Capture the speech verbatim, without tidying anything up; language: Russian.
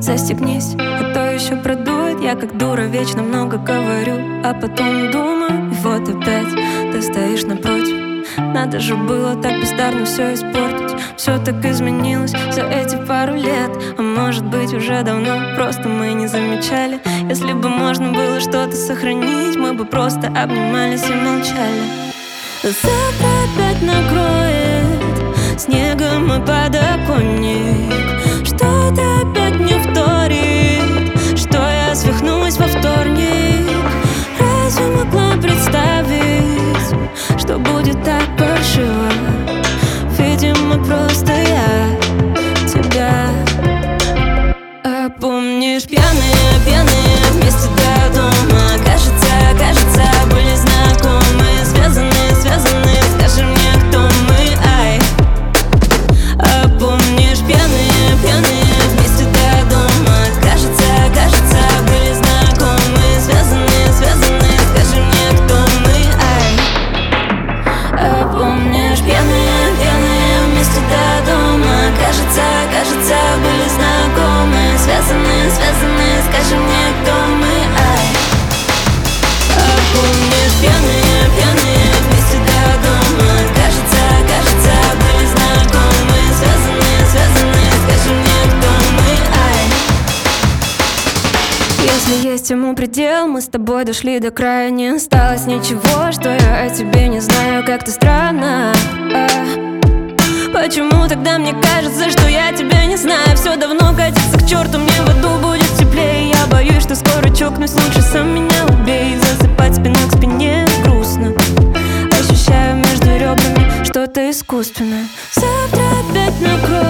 застегнись, а то еще продует. Я как дура вечно много говорю, а потом думаю, и вот опять ты стоишь напротив. Надо же было так бездарно все испортить. Все так изменилось за эти пару лет. А может быть уже давно, просто мы не замечали. Если бы можно было что-то сохранить, мы бы просто обнимались и молчали. Завтра опять накроет снегом мой подоконник. Что-то опять не вторит, что я свихнулась во вторник. Разве могла представить, что будет так паршиво? Видимо, просто я тебя. А помнишь, пьяные, пьяные вместе до дома? Кажется, кажется, были знакомы. Связаны, связаны, скажи мне, кто мы, ай. А помнишь, пьяные, пьяные вместе до дома? Кажется, кажется, были знакомы. Связаны, связаны, скажи мне, кто мы, ай. А помнишь, пьяные, пьяные вместе до дома? Кажется, кажется, были знакомы. Связаны, связаны, скажи мне, кто мы, ай. А помнишь, пьяные, пьяные вместе до дома? Кажется, кажется, были знакомы. Связаны, связаны, скажи мне, кто мы, ай. Если есть ему предел, мы с тобой дошли до края. Не осталось ничего, что я о тебе не знаю. Как-то странно, а? Почему тогда мне кажется, что я тебя не знаю? Все давно катится к черту, мне в аду будет теплее. Я боюсь, что скоро чокнусь, лучше сам меня убей. Засыпать спиной к спине грустно. Ощущаю между ребрами что-то искусственное. Завтра опять накроет